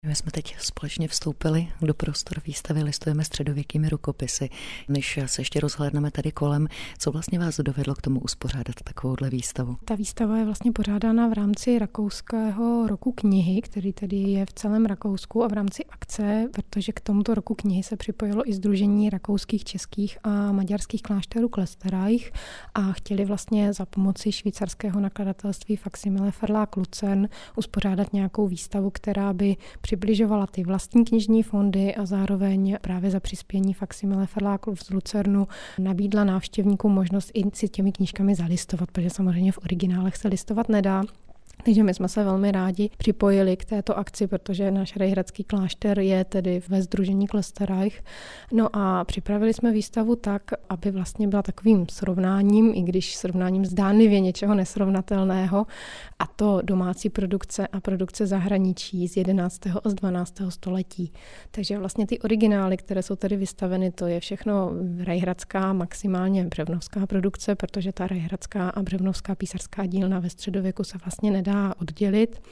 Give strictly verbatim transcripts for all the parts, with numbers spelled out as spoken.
My jsme teď společně vstoupili do prostor výstavy Listujeme středověkými rukopisy. Než se ještě rozhlédneme tady kolem, co vlastně vás dovedlo k tomu uspořádat takovouhle výstavu? Ta výstava je vlastně pořádána v rámci Rakouského roku knihy, který tedy je v celém Rakousku, a v rámci akce, protože k tomuto roku knihy se připojilo i Sdružení rakouských, českých a maďarských klášterů Klösterreich a chtěli vlastně za pomoci švýcarského nakladatelství Faximile Verlag Luzern uspořádat nějakou výstavu, která by přibližovala ty vlastní knižní fondy a zároveň právě za přispění Faximile Verlag z Luzernu nabídla návštěvníkům možnost i si těmi knížkami zalistovat, protože samozřejmě v originálech se listovat nedá. Takže my jsme se velmi rádi připojili k této akci, protože náš rejhradský klášter je tedy ve sdružení Klösterreich. No a připravili jsme výstavu tak, aby vlastně byla takovým srovnáním, i když srovnáním zdánlivě něčeho nesrovnatelného, a to domácí produkce a produkce zahraničí z jedenáctého a z dvanáctého století. Takže vlastně ty originály, které jsou tady vystaveny, to je všechno rejhradská, maximálně břevnovská produkce, protože ta rejhradská a břevnovská písařská dílna ve středověku se vlastně nedá oddělit.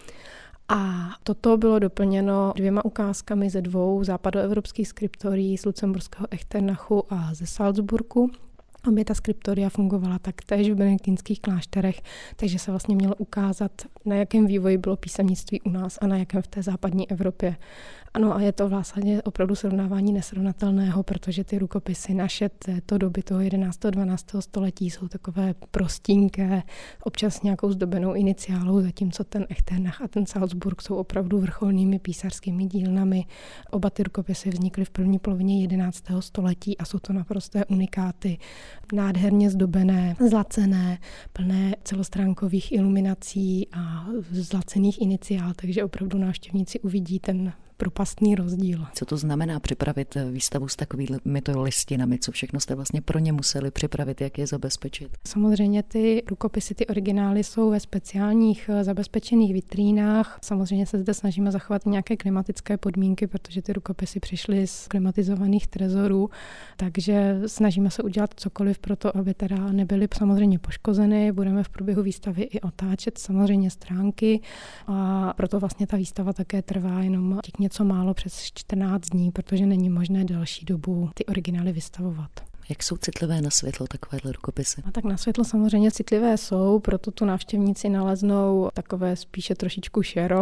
A toto bylo doplněno dvěma ukázkami ze dvou západoevropských skriptorií z lucemburského Echternachu a ze Salzburgu. Obě ta skriptoria fungovala taktéž v benediktinských klášterech, takže se vlastně mělo ukázat, na jakém vývoji bylo písemnictví u nás a na jakém v té západní Evropě. Ano, a je to vlastně opravdu srovnávání nesrovnatelného, protože ty rukopisy naše této doby, toho jedenáctého a dvanáctého století, jsou takové prostínké, občas nějakou zdobenou iniciálou, zatímco ten Echternach a ten Salzburg jsou opravdu vrcholnými písařskými dílnami. Oba ty rukopisy vznikly v první polovině jedenáctého století a jsou to naprosté unikáty. Nádherně zdobené, zlacené, plné celostránkových iluminací a zlacených iniciál, takže opravdu návštěvníci uvidí ten propastný rozdíl. Co to znamená připravit výstavu s takovými to listinami? Co všechno jste vlastně pro ně museli připravit? Jak je zabezpečit? Samozřejmě ty rukopisy, ty originály jsou ve speciálních zabezpečených vitrínách. Samozřejmě se zde snažíme zachovat nějaké klimatické podmínky, protože ty rukopisy přišly z klimatizovaných trezorů, takže snažíme se udělat cokoliv pro to, aby teda nebyly samozřejmě poškozeny. Budeme v průběhu výstavy i otáčet samozřejmě stránky a proto vlastně ta výstava také trvá jenom těch něco málo přes čtrnáct dní, protože není možné delší dobu ty originály vystavovat. Jak jsou citlivé na světlo takovéhle rukopisy? A tak na světlo samozřejmě citlivé jsou, proto tu návštěvníci naleznou takové spíše trošičku šero,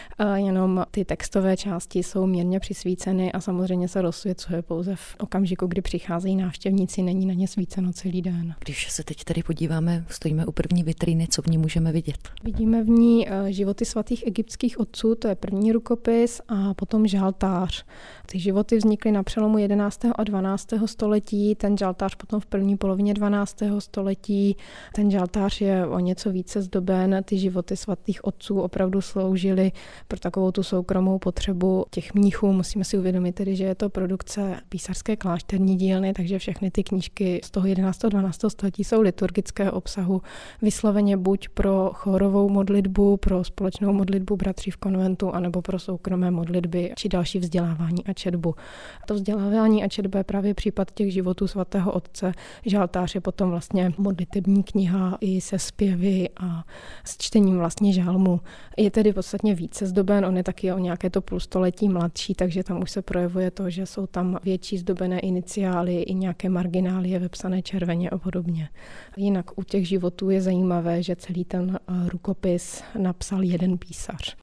jenom ty textové části jsou mírně přisvíceny a samozřejmě se rozsvěcuje pouze v okamžiku, kdy přicházejí návštěvníci, není na ně svíceno celý den. Když se teď tady podíváme, stojíme u první vitríny, co v ní můžeme vidět? Vidíme v ní životy svatých egyptských otců, to je první rukopis, a potom žaltář. Ty životy vznikly na přelomu jedenáctého a dvanáctého století, ten žaltář potom v první polovině dvanáctého století. Ten žaltář je o něco více zdoben. Ty životy svatých otců opravdu sloužily pro takovou tu soukromou potřebu těch mnichů. Musíme si uvědomit tedy, že je to produkce písařské klášterní dílny, takže všechny ty knížky z toho jedenáctého a dvanáctého století jsou liturgického obsahu, vysloveně buď pro chórovou modlitbu, pro společnou modlitbu bratří v konventu, anebo pro soukromé modlitby či další vzdělávání a četbu. To vzdělávání a četba je právě případ těch životů svatého otce. Žaltář je potom vlastně modlitební kniha i se zpěvy a s čtením vlastně žalmu. Je tedy podstatně více zdoben, on je taky o nějaké to půlstoletí mladší, takže tam už se projevuje to, že jsou tam větší zdobené iniciály i nějaké marginálie vepsané červeně a podobně. Jinak u těch životů je zajímavé, že celý ten rukopis napsal jeden písař.